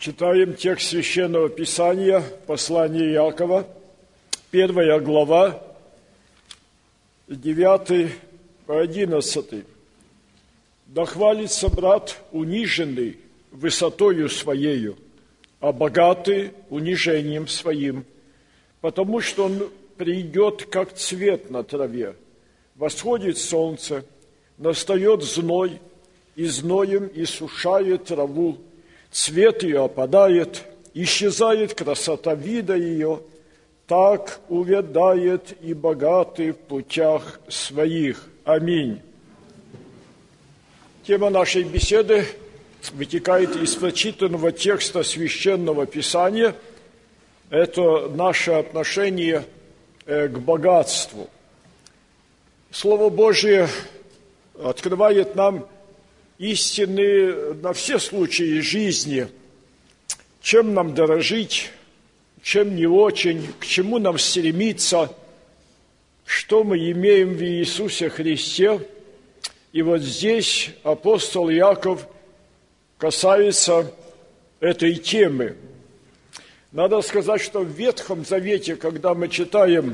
Читаем текст Священного Писания, послание Иакова, 1 глава, 9 по 11. «Да хвалится брат униженный высотою своею, а богатый унижением своим, потому что он придет, как цвет на траве. Восходит солнце, настает зной, и зноем иссушает траву, цвет ее опадает, исчезает красота вида ее, так увядает и богатый в путях своих». Аминь. Тема нашей беседы вытекает из прочитанного текста Священного Писания. Это наше отношение к богатству. Слово Божие открывает нам истины на все случаи жизни, чем нам дорожить, чем не очень, к чему нам стремиться, что мы имеем в Иисусе Христе. И вот здесь апостол Иаков касается этой темы. Надо сказать, что в Ветхом Завете, когда мы читаем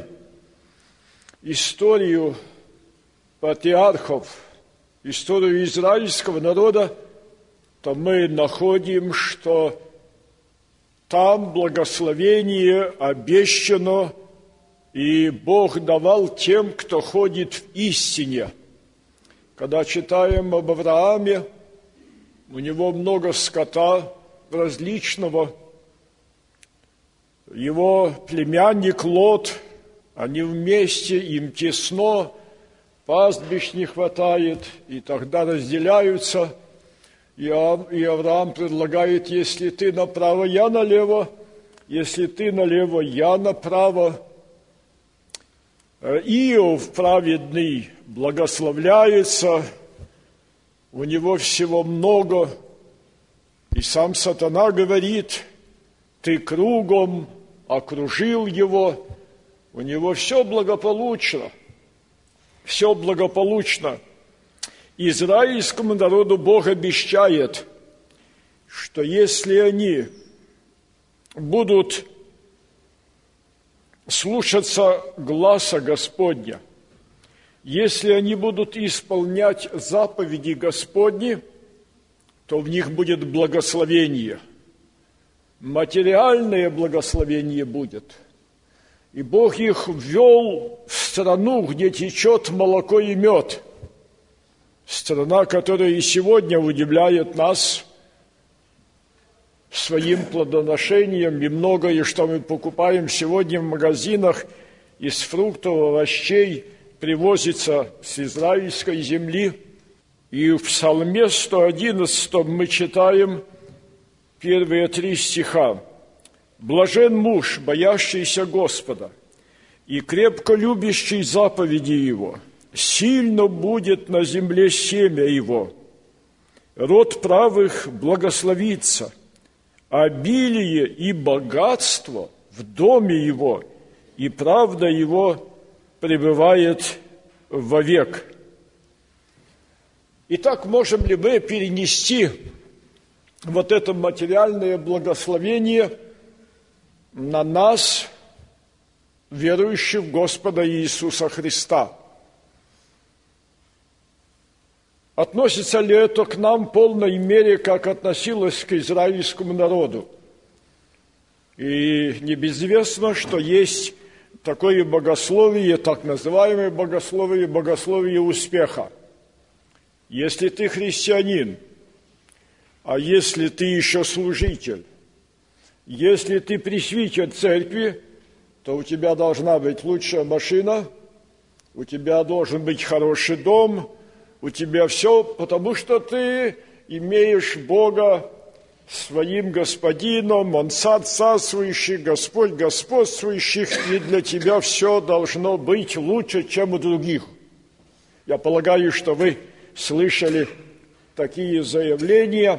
историю патриархов, историю израильского народа, то мы находим, что там благословение обещано, и Бог давал тем, кто ходит в истине. Когда читаем об Аврааме, у него много скота различного, его племянник Лот, они вместе, им тесно, пастбищ не хватает, и тогда разделяются. И Авраам предлагает: если ты направо, я налево, если ты налево, я направо. Иов праведный благословляется, у него всего много, и сам сатана говорит: ты кругом окружил его, у него все благополучно. Все благополучно. Израильскому народу Бог обещает, что если они будут слушаться гласа Господня, если они будут исполнять заповеди Господни, то в них будет благословение. Материальное благословение будет. И Бог их ввел в страну, где течет молоко и мед. Страна, которая и сегодня удивляет нас своим плодоношением. И многое, что мы покупаем сегодня в магазинах из фруктов, овощей, привозится с израильской земли. И в Псалме 111 мы читаем первые 3 стиха. «Блажен муж, боящийся Господа, и крепко любящий заповеди Его. Сильно будет на земле семя его. Род правых благословится, обилие и богатство в доме его, и правда его пребывает вовек». Итак, можем ли мы перенести вот это материальное благословение на нас, верующих в Господа Иисуса Христа? Относится ли это к нам в полной мере, как относилось к израильскому народу? И небезызвестно, что есть такое богословие, так называемое богословие, богословие успеха. Если ты христианин, а если ты еще служитель, если ты пресвитер церкви, то у тебя должна быть лучшая машина, у тебя должен быть хороший дом, у тебя все, потому что ты имеешь Бога своим господином, Он царь царствующий, Господь господствующих, и для тебя все должно быть лучше, чем у других. Я полагаю, что вы слышали такие заявления.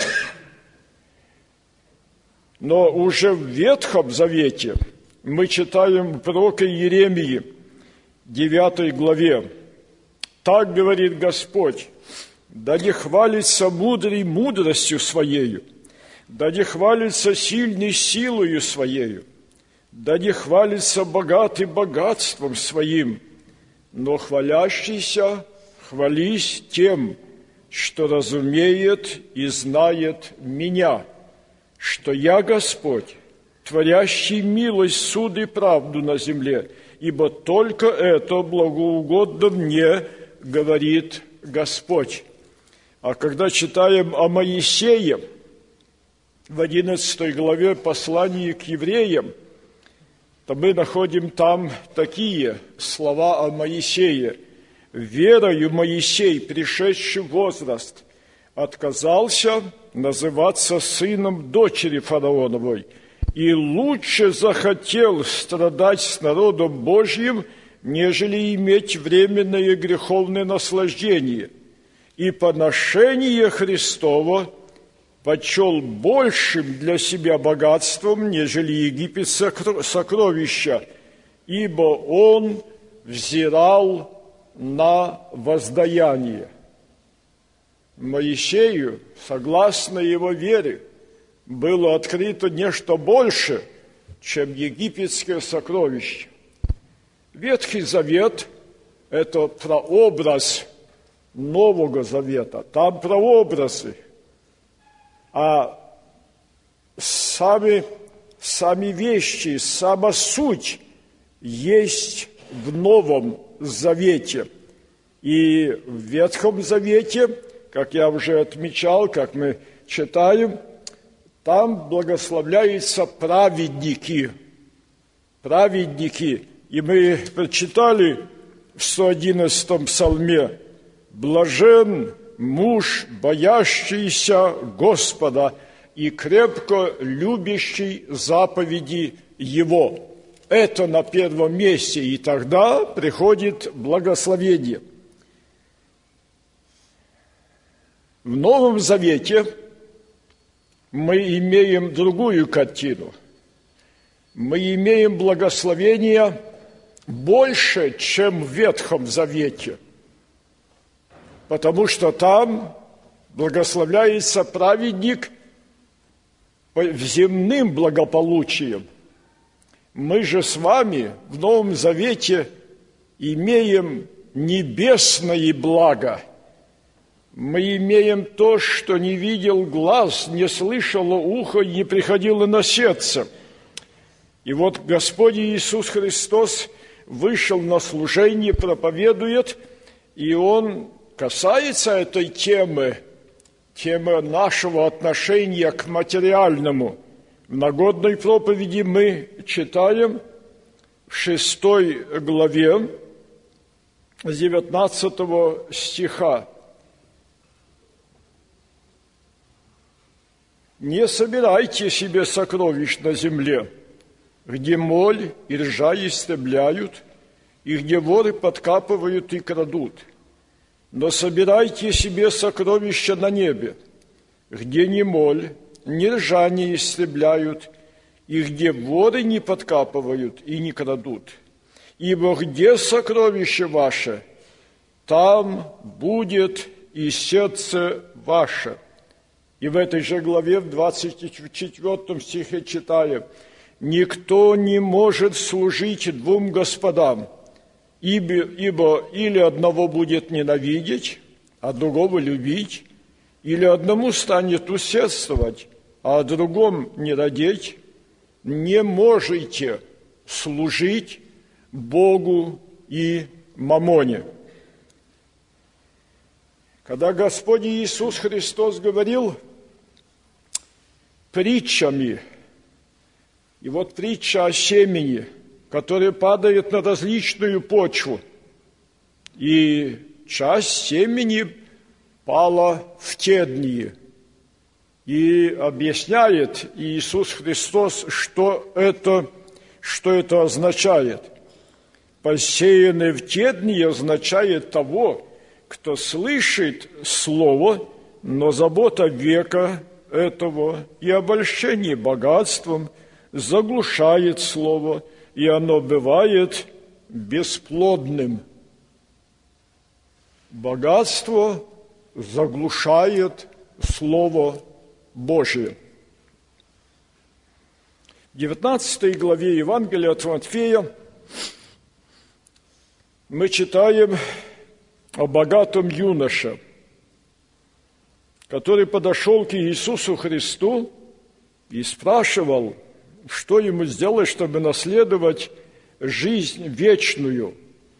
Но уже в Ветхом Завете мы читаем в пророке Иеремии, 9 главе. Так говорит Господь: да не хвалится мудрый мудростью своею, Да не хвалится сильный силою своею, да не хвалится богатый богатством своим, но хвалящийся хвались тем, что разумеет и знает меня, что я Господь, творящий милость, суд и правду на земле, ибо только это благоугодно мне, говорит Господь. А когда читаем о Моисее, в 11 главе послания к евреям, то мы находим там такие слова о Моисее. «Верою Моисей, пришедший в возраст, отказался называться сыном дочери фараоновой, и лучше захотел страдать с народом Божьим, нежели иметь временное греховное наслаждение, и поношение Христово почел большим для себя богатством, нежели Египет сокровища, ибо он взирал на воздаяние». Моисею, согласно его вере, было открыто нечто больше, чем египетское сокровище. Ветхий Завет – это прообраз Нового Завета, там прообразы, а сами вещи, сама суть есть в Новом Завете. И в Ветхом Завете, как я уже отмечал, как мы читаем, там благословляются праведники. И мы прочитали в 111-м псалме: «Блажен муж, боящийся Господа и крепко любящий заповеди Его». Это на первом месте, и тогда приходит благословение. В Новом Завете мы имеем другую картину. Мы имеем благословение больше, чем в Ветхом Завете, потому что там благословляется праведник земным благополучием. Мы же с вами в Новом Завете имеем небесное благо. Мы имеем то, что не видел глаз, не слышало ухо, не приходило на сердце. И вот Господь Иисус Христос вышел на служение, проповедует, и Он касается этой темы нашего отношения к материальному. В нагодной проповеди мы читаем в 6 главе 19 стиха: «Не собирайте себе сокровищ на земле, где моль и ржа истребляют, и где воры подкапывают и крадут. Но собирайте себе сокровища на небе, где ни моль, ни ржа не истребляют, и где воры не подкапывают и не крадут. Ибо где сокровище ваше, там будет и сердце ваше». И в этой же главе, в 24 стихе читаем: «Никто не может служить двум господам, ибо или одного будет ненавидеть, а другого любить, или одному станет усердствовать, а о другом не радеть. Не можете служить Богу и мамоне». Когда Господь Иисус Христос говорил притчами, и вот притча о семени, которое падает на различную почву, и часть семени пала в тедние. И объясняет Иисус Христос, что это означает. Посеянный в тедние означает того, кто слышит слово, но забота века этого и обольщение богатством заглушает слово, и оно бывает бесплодным. Богатство заглушает Слово Божие. В 19 главе Евангелия от Матфея мы читаем о богатом юноше, который подошел к Иисусу Христу и спрашивал, что ему сделать, чтобы наследовать жизнь вечную.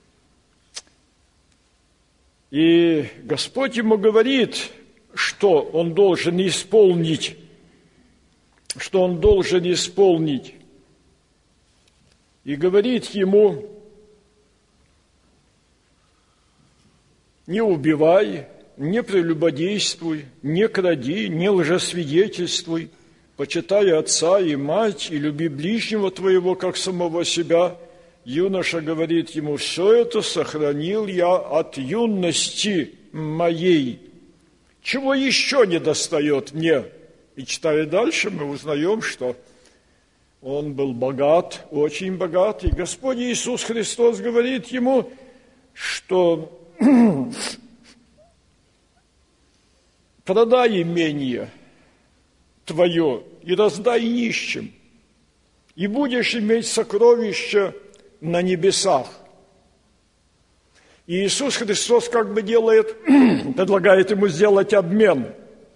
И Господь ему говорит, что он должен исполнить, и говорит ему: не убивай, не прелюбодействуй, не кради, не лжесвидетельствуй, почитай отца и мать, и люби ближнего твоего, как самого себя. Юноша говорит ему: все это сохранил я от юности моей. Чего еще недостает мне? И читая дальше, мы узнаем, что он был богат, очень богат. И Господь Иисус Христос говорит ему, что продай имение твое и раздай нищим, и будешь иметь сокровища на небесах. И Иисус Христос как бы предлагает ему сделать обмен.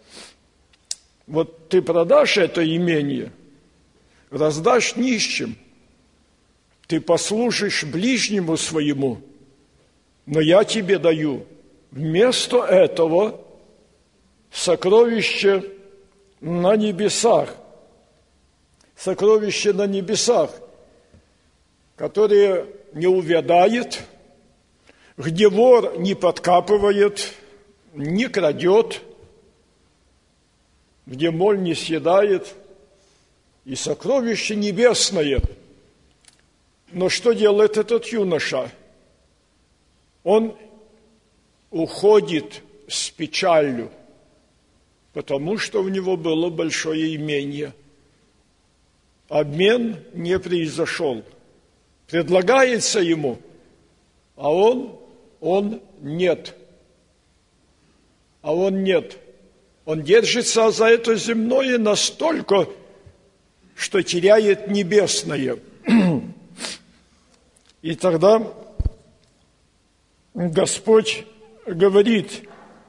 Вот ты продашь это имение, раздашь нищим, ты послужишь ближнему своему, но я тебе даю вместо этого сокровище на небесах. Сокровище на небесах, которое не увядает, где вор не подкапывает, не крадет, где моль не съедает, и сокровище небесное. Но что делает этот юноша? Он уходит с печалью, потому что у него было большое имение. Обмен не произошел. Предлагается ему, а он нет. Он держится за это земное настолько, что теряет небесное. И тогда Господь говорит: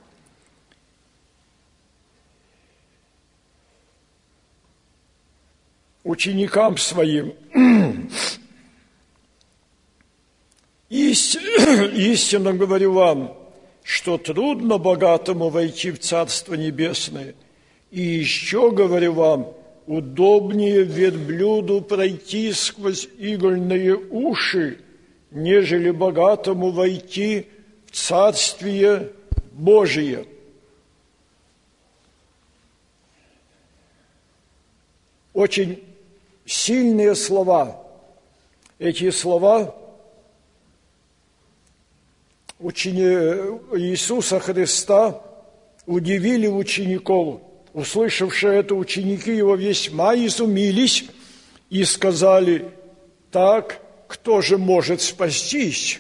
ученикам своим: истинно говорю вам, что трудно богатому войти в Царство Небесное. И еще говорю вам, удобнее верблюду пройти сквозь игольные уши, нежели богатому войти в Царствие Божие. Очень сильные слова. Эти слова Иисуса Христа удивили учеников. Услышавшие это, ученики его весьма изумились и сказали: так, кто же может спастись?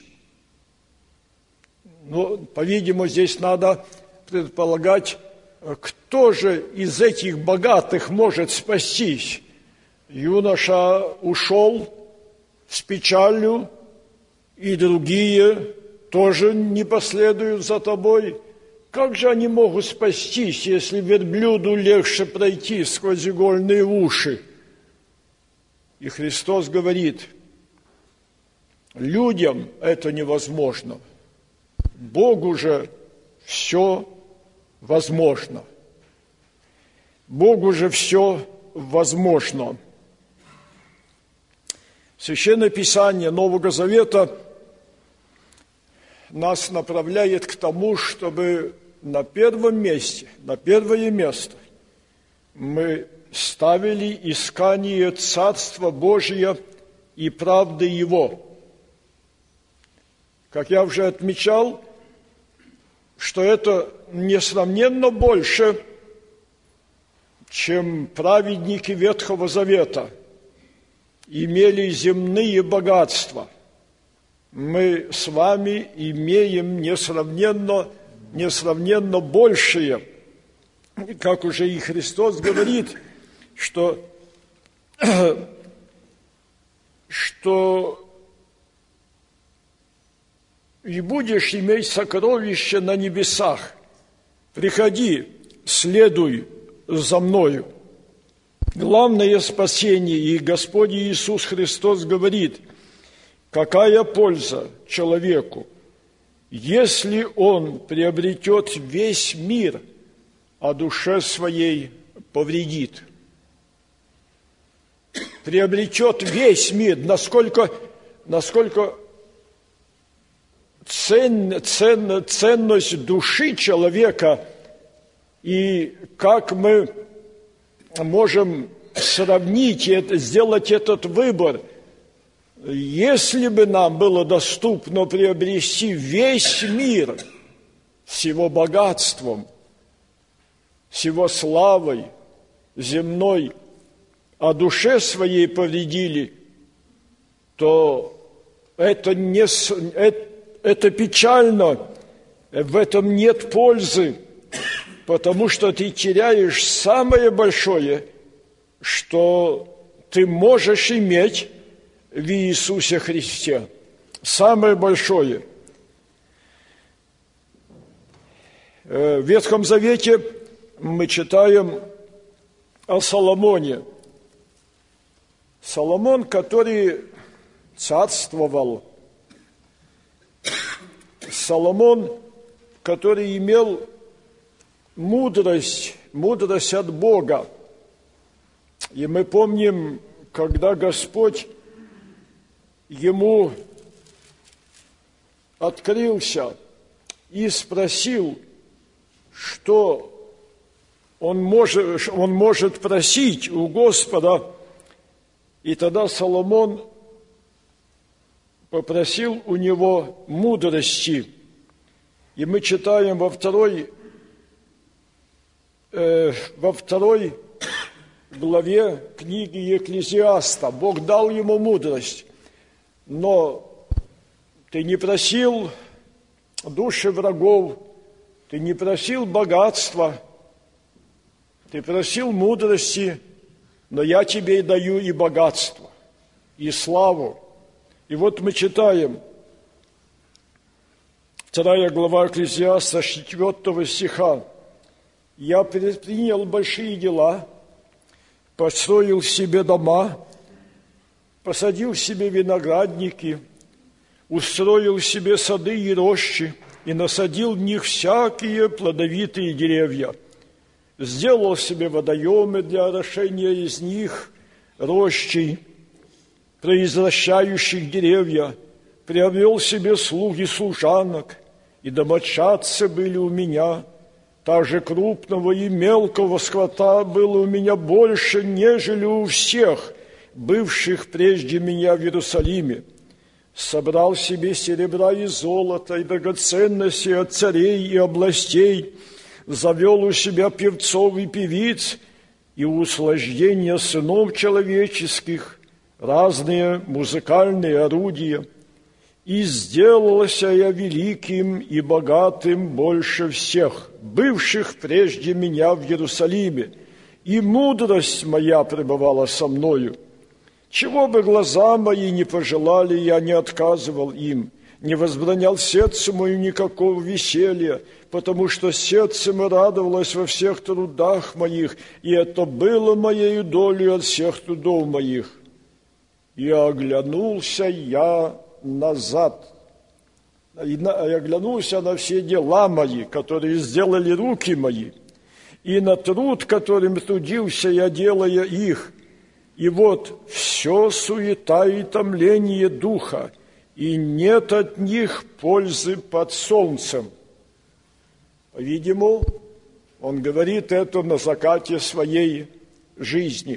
По-видимому, здесь надо предполагать, кто же из этих богатых может спастись. Юноша ушел с печалью, и другие тоже не последуют за тобой. Как же они могут спастись, если верблюду легче пройти сквозь игольные уши? И Христос говорит: людям это невозможно, Богу же все возможно. Богу же все возможно. Священное Писание Нового Завета нас направляет к тому, чтобы на первом месте, на первое место мы ставили искание Царства Божия и правды Его. Как я уже отмечал, что это несравненно больше, чем праведники Ветхого Завета имели земные богатства. Мы с вами имеем несравненно большее. Как уже и Христос говорит, что что и будешь иметь сокровище на небесах. Приходи, следуй за мною. Главное спасение, и Господь Иисус Христос говорит, какая польза человеку, если он приобретет весь мир, а душе своей повредит. Приобретет весь мир, насколько ценность души человека, и как мы можем сравнить это, сделать этот выбор. Если бы нам было доступно приобрести весь мир с его богатством, с его славой земной, а душе своей повредили, то это печально, в этом нет пользы, потому что ты теряешь самое большое, что ты можешь иметь в Иисусе Христе. Самое большое. В Ветхом Завете мы читаем о Соломоне. Соломон, который царствовал, Соломон, который имел мудрость от Бога. И мы помним, когда Господь ему открылся и спросил, что он может просить у Господа, и тогда Соломон попросил у него мудрости. И мы читаем во второй главе книги Екклезиаста. Бог дал ему мудрость, но ты не просил души врагов, ты не просил богатства, ты просил мудрости, но я тебе даю и богатство, и славу. И вот мы читаем, 2 глава Екклезиаста, 4 стиха. «Я предпринял большие дела, построил себе дома, посадил себе виноградники, устроил себе сады и рощи, и насадил в них всякие плодовитые деревья. Сделал себе водоемы для орошения из них рощей, произвращающих деревья, приобрел себе слуг и служанок, и домочадцы были у меня, также крупного и мелкого скота было у меня больше, нежели у всех, бывших прежде меня в Иерусалиме. Собрал себе серебра и золота, и драгоценности от царей и областей, завел у себя певцов и певиц, и услаждения сынов человеческих, разные музыкальные орудия. И сделался я великим и богатым больше всех, бывших прежде меня в Иерусалиме, и мудрость моя пребывала со мною. Чего бы глаза мои не пожелали, я не отказывал им, не возбранял сердцу мою никакого веселья, потому что сердце мое радовалось во всех трудах моих, и это было моею долей от всех трудов моих. И оглянулся я назад, и оглянулся на все дела мои, которые сделали руки мои, и на труд, которым трудился я, делая их. И вот все суета и томление духа, и нет от них пользы под солнцем. По-видимому, он говорит это на закате своей жизни.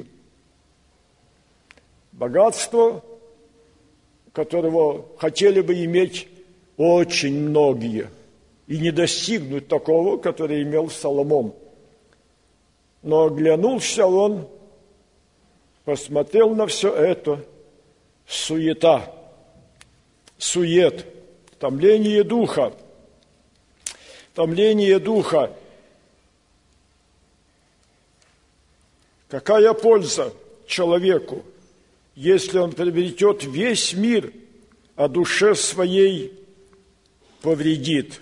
Богатство, которого хотели бы иметь очень многие, и не достигнуть такого, который имел Соломон. Но оглянулся он, посмотрел на все это, сует, томление духа. Какая польза человеку, если он приобретет весь мир, а душе своей повредит.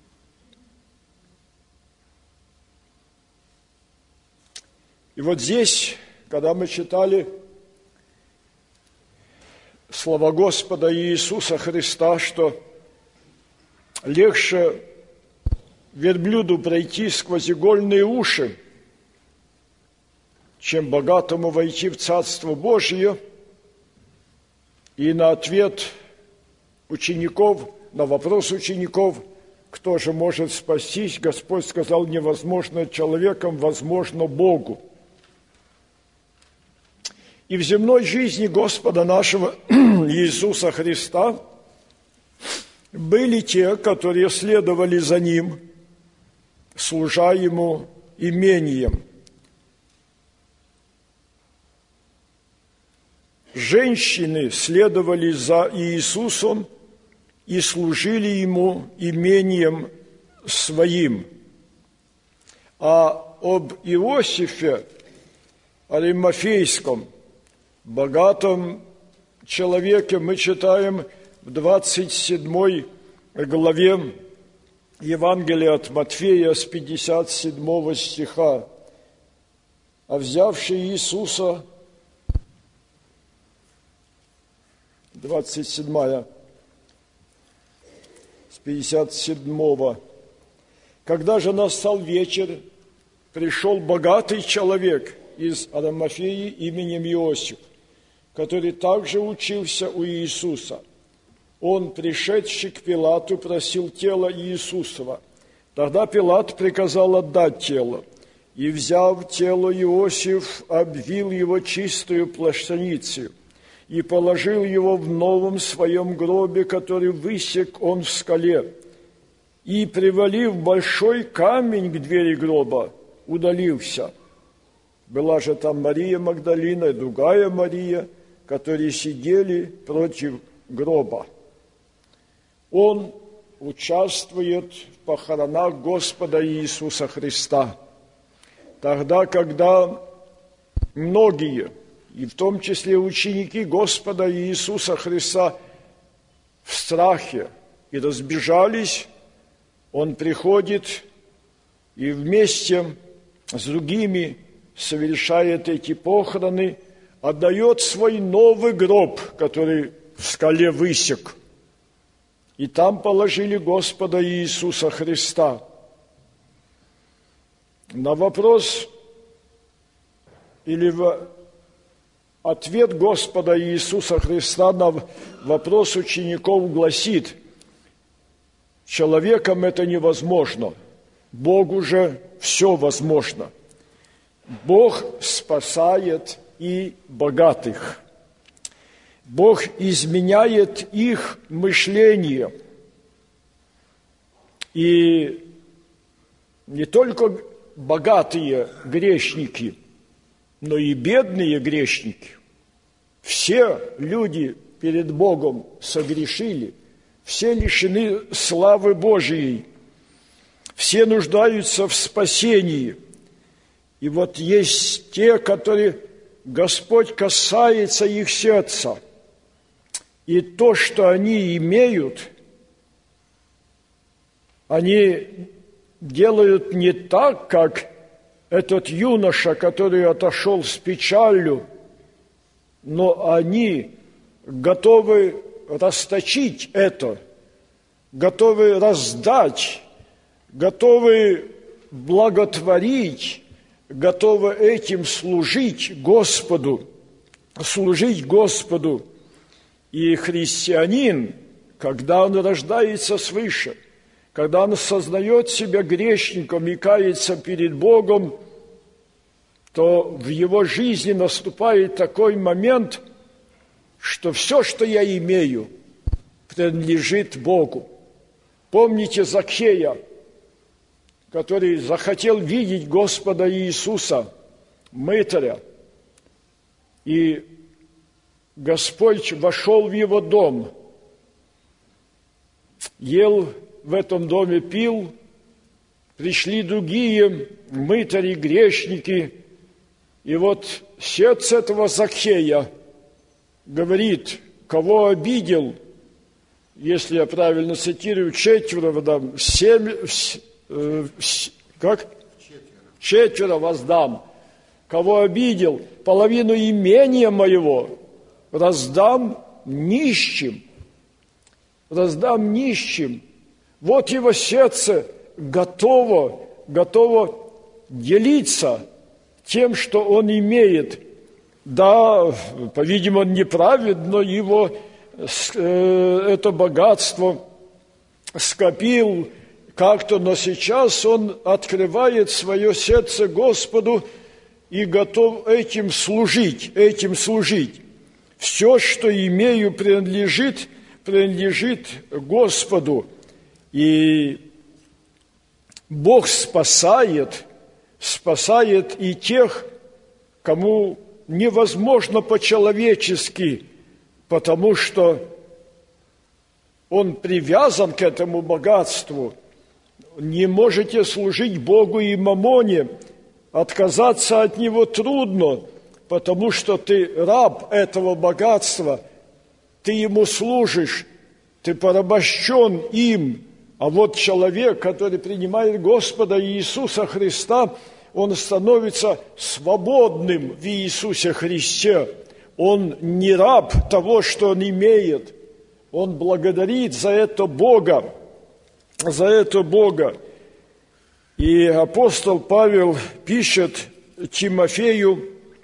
И вот здесь, когда мы читали слова Господа Иисуса Христа, что легче верблюду пройти сквозь игольные уши, чем богатому войти в Царство Божие, и на ответ учеников, на вопрос учеников, кто же может спастись, Господь сказал: невозможно человеком, возможно Богу. И в земной жизни Господа нашего Иисуса Христа были те, которые следовали за Ним, служа Ему имением. Женщины следовали за Иисусом и служили Ему имением своим. А об Иосифе Аримафейском, богатом человеке, мы читаем в 27 главе Евангелия от Матфея с 57 стиха. А взявший Иисуса, 27 с 57. Когда же настал вечер, пришел богатый человек из Аримафеи именем Иосиф, который также учился у Иисуса. Он, пришедший к Пилату, просил тело Иисусова. Тогда Пилат приказал отдать тело. И, взяв тело, Иосиф обвил его чистую плащаницей и положил его в новом своем гробе, который высек он в скале. И, привалив большой камень к двери гроба, удалился. Была же там Мария Магдалина и другая Мария, которые сидели против гроба. Он участвует в похоронах Господа Иисуса Христа. Тогда, когда многие, и в том числе ученики Господа Иисуса Христа, в страхе и разбежались, Он приходит и вместе с другими совершает эти похороны, отдает свой новый гроб, который в скале высек. И там положили Господа Иисуса Христа. На вопрос или ответ Господа Иисуса Христа на вопрос учеников гласит: человеком это невозможно, Богу же все возможно. Бог спасает и богатых. Бог изменяет их мышление. И не только богатые грешники, но и бедные грешники. Все люди перед Богом согрешили, все лишены славы Божией, все нуждаются в спасении. И вот есть те, которые Господь касается их сердца, и то, что они имеют, они делают не так, как этот юноша, который отошел с печалью, но они готовы расточить это, готовы раздать, готовы благотворить, готовы этим служить Господу. И христианин, когда он рождается свыше, когда он сознает себя грешником и кается перед Богом, то в его жизни наступает такой момент, что все, что я имею, принадлежит Богу. Помните Закхея, который захотел видеть Господа Иисуса, мытаря, и Господь вошел в его дом, ел в этом доме, пил, пришли другие мытари, грешники, и вот сердце этого Закхея говорит, кого обидел, если я правильно цитирую, четверо воздам, четверо воздам. Кого обидел, половину имения моего раздам нищим. Раздам нищим. Вот его сердце готово делиться тем, что он имеет. Да, по-видимому, он неправедно его это богатство скопил как-то, но сейчас он открывает свое сердце Господу и готов этим служить. Все, что имею, принадлежит Господу. И Бог спасает и тех, кому невозможно по-человечески, потому что он привязан к этому богатству. Не можете служить Богу и мамоне, отказаться от него трудно, потому что ты раб этого богатства, ты ему служишь, ты порабощен им. А вот человек, который принимает Господа Иисуса Христа, он становится свободным в Иисусе Христе. Он не раб того, что он имеет. Он благодарит за это Бога. И апостол Павел пишет Тимофею,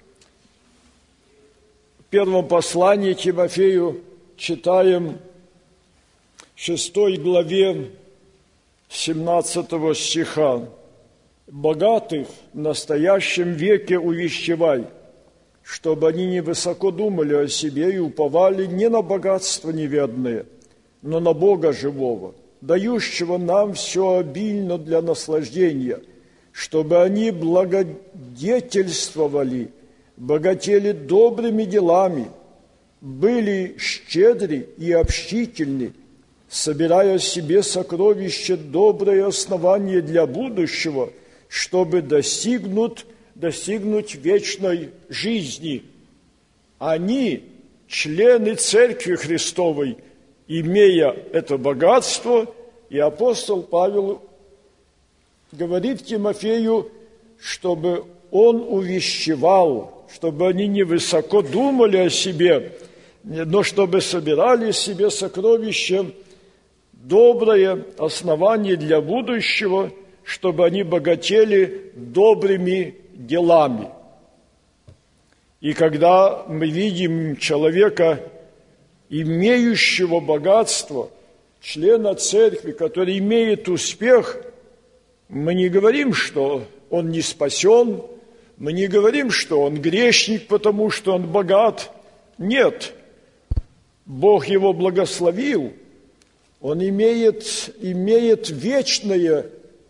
в первом послании Тимофею, читаем 6 главе 17 стиха. «Богатых в настоящем веке увещевай, чтобы они не высоко думали о себе и уповали не на богатства неведные, но на Бога живого, дающего нам все обильно для наслаждения, чтобы они благодетельствовали, богатели добрыми делами, были щедры и общительны, собирая себе сокровище, доброе основание для будущего, чтобы достигнуть вечной жизни. Они, члены Церкви Христовой, имея это богатство, и апостол Павел говорит Тимофею, чтобы он увещевал, чтобы они не высоко думали о себе, но чтобы собирали себе сокровища, доброе основание для будущего, чтобы они богатели добрыми делами. И когда мы видим человека, имеющего богатство, члена церкви, который имеет успех, мы не говорим, что он не спасен, мы не говорим, что он грешник, потому что он богат. Нет, Бог его благословил, он имеет вечное,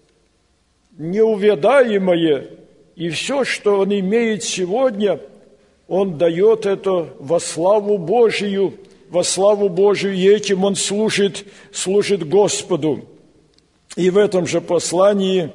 неувядаемое, и все, что он имеет сегодня, он дает это во славу Божию, и этим он служит Господу. И в этом же послании,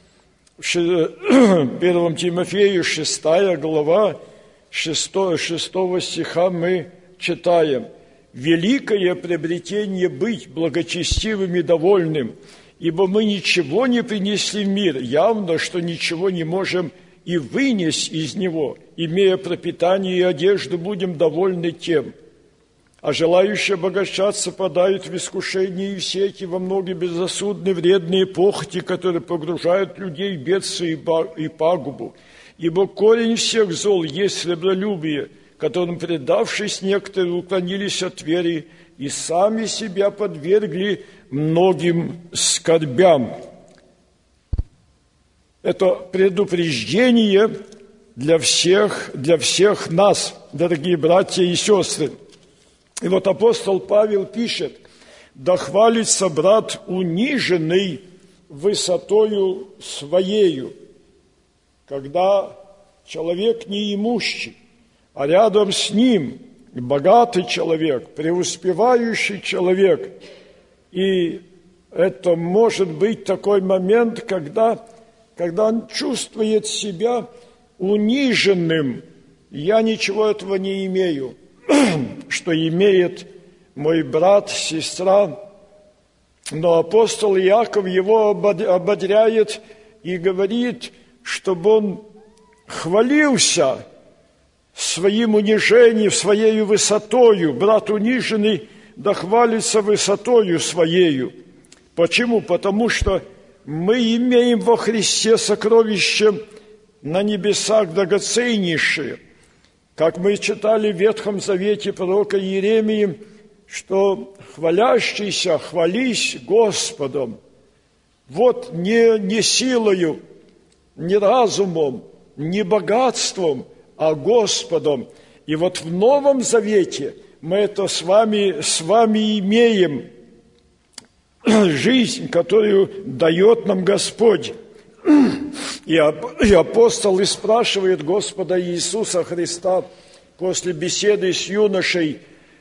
1 Тимофею, 6 глава, 6 стиха мы читаем: «Великое приобретение быть благочестивым и довольным, ибо мы ничего не принесли в мир, явно, что ничего не можем и вынес из него, имея пропитание и одежду, будем довольны тем. А желающие обогащаться подают в искушение и все эти во многие безрассудные вредные похоти, которые погружают людей в бедствие и пагубу. Ибо корень всех зол есть сребролюбие, которым, предавшись, некоторые уклонились от веры и сами себя подвергли многим скорбям». Это предупреждение для всех нас, дорогие братья и сестры. И вот апостол Павел пишет: «Да хвалится брат униженный высотою своею». Когда человек неимущий, а рядом с ним богатый человек, преуспевающий человек, и это может быть такой момент, когда он чувствует себя униженным. Я ничего этого не имею. что имеет мой брат, сестра. Но апостол Иаков его ободряет и говорит, чтобы он хвалился своим унижением, своей высотою. Брат униженный да хвалится высотою своею. Почему? Потому что мы имеем во Христе сокровище на небесах драгоценнейшее. Как мы читали в Ветхом Завете пророка Иеремии, что хвалящийся хвались Господом. Вот не силою, не разумом, не богатством, а Господом. И вот в Новом Завете мы это с вами имеем, жизнь, которую дает нам Господь. И апостол и спрашивает Господа Иисуса Христа после беседы с юношей,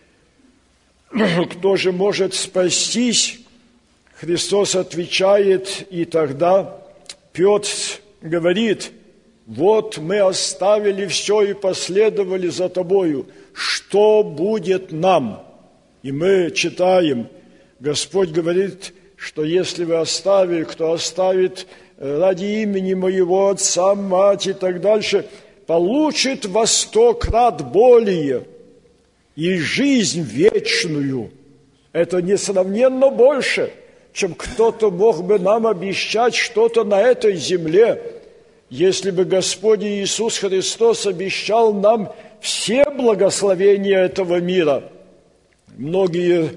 кто же может спастись? Христос отвечает, и тогда Петр говорит: вот мы оставили все и последовали за Тобою. Что будет нам? И мы читаем, Господь говорит, что если вы оставили, кто оставит ради имени моего отца, мать и так дальше, получит во 100 крат более и жизнь вечную. Это несравненно больше, чем кто-то мог бы нам обещать что-то на этой земле. Если бы Господь Иисус Христос обещал нам все благословения этого мира, многие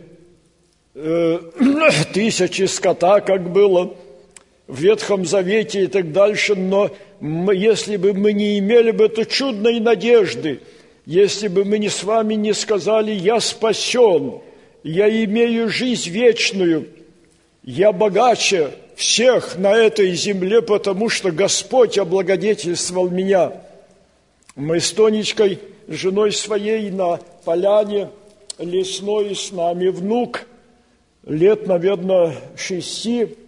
тысячи скота, как было в Ветхом Завете и так дальше, но если бы мы не имели бы этой чудной надежды, если бы мы с вами не сказали: «Я спасен, я имею жизнь вечную, я богаче всех на этой земле, потому что Господь облагодетельствовал меня». Мы с Тонечкой, женой своей, на поляне лесной, с нами внук, лет, наверное, 6-7,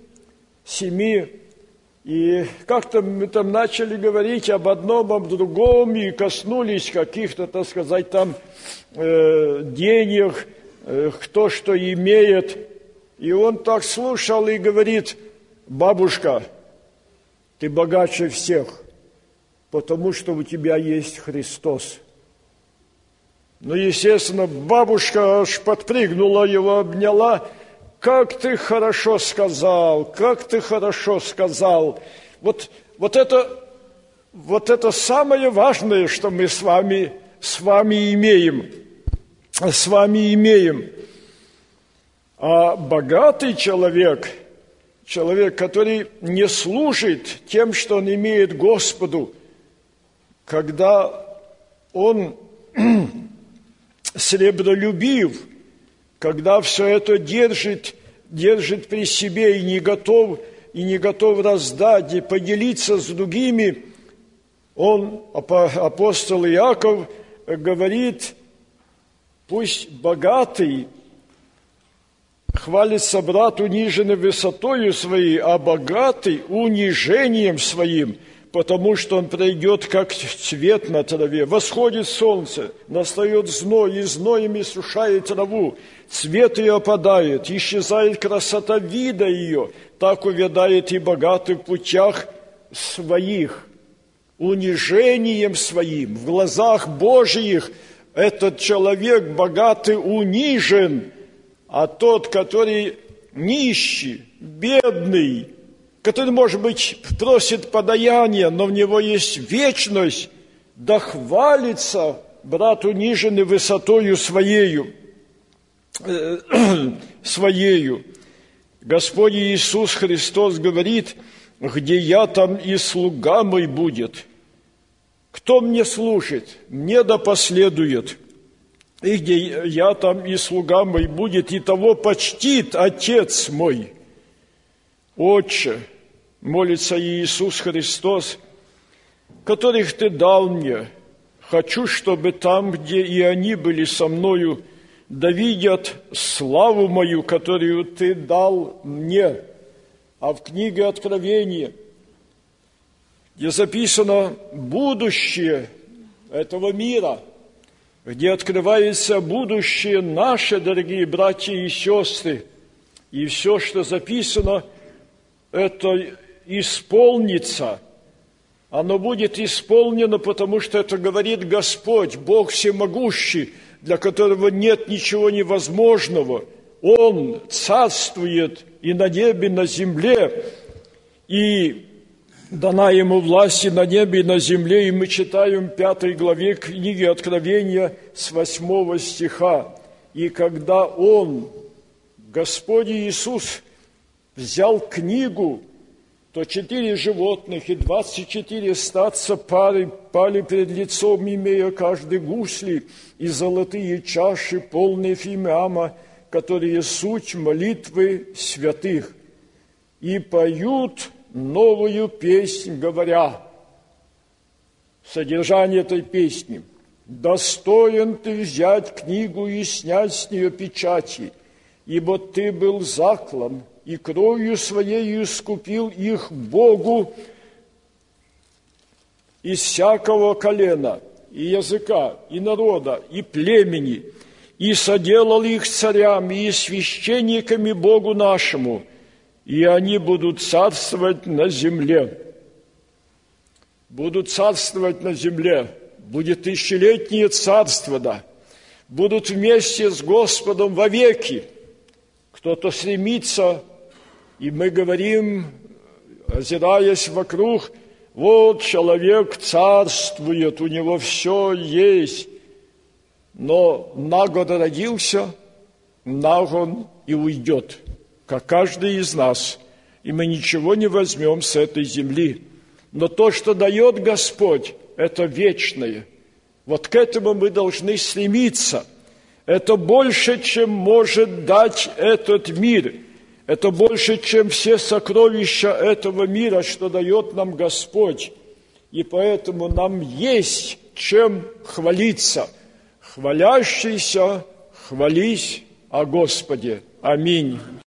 и как-то мы там начали говорить об одном, об другом, и коснулись каких-то, так сказать, там денег, кто что имеет. И он так слушал и говорит: бабушка, ты богаче всех, потому что у тебя есть Христос. Ну, естественно, бабушка аж подпрыгнула, его обняла. Как ты хорошо сказал, как ты хорошо сказал. Вот это самое важное, что мы с вами имеем. А богатый человек, который не служит тем, что он имеет Господу, когда он сребролюбив, когда все это держит при себе и не готов раздать и поделиться с другими, апостол Иаков говорит: пусть богатый хвалится брат униженный высотою своей, а богатый унижением своим, потому что он пройдет, как цвет на траве. Восходит солнце, настает зной, и зноем иссушает траву. Цвет ее опадает, исчезает красота вида ее. Так увядает и богатый в путях своих. Унижением своим, в глазах Божиих, этот человек богатый унижен, а тот, который нищий, бедный, который, может быть, просит подаяния, но в него есть вечность, да хвалится брат униженный высотою своею. Господь Иисус Христос говорит: где я, там и слуга мой будет. Кто мне служит, мне да последует. И где я, там и слуга мой будет, и того почтит Отец мой. Отче, молится Иисус Христос, которых Ты дал мне, хочу, чтобы там, где и они были со мною, да видят славу мою, которую Ты дал мне. А в книге Откровения, где записано будущее этого мира, где открывается будущее наше, дорогие братья и сестры. И все, что записано, это исполнится. Оно будет исполнено, потому что это говорит Господь, Бог всемогущий, для которого нет ничего невозможного. Он царствует и на небе, и на земле, и дана Ему власть и на небе, и на земле. И мы читаем в 5 главе книги Откровения с 8 стиха. И когда Он, Господь Иисус, взял книгу, то 4 животных и 24 стадца пали пред лицом, имея каждый гусли и золотые чаши, полные фимиама, которые суть молитвы святых, и поют новую песнь, говоря, содержание этой песни: «Достоин ты взять книгу и снять с нее печати, ибо ты был заклан, и кровью своей искупил их Богу из всякого колена, и языка, и народа, и племени, и соделал их царями и священниками Богу нашему, и они будут царствовать на земле». Будут царствовать на земле, будет тысячелетнее царство, да. Будут вместе с Господом вовеки. Кто-то стремится, и мы говорим, озираясь вокруг, вот человек царствует, у него все есть, но наго родился, наго он и уйдет, как каждый из нас, и мы ничего не возьмем с этой земли. Но то, что дает Господь, это вечное. Вот к этому мы должны стремиться. Это больше, чем может дать этот мир. Это больше, чем все сокровища этого мира, что дает нам Господь. И поэтому нам есть чем хвалиться. Хвалящийся, хвались о Господе. Аминь.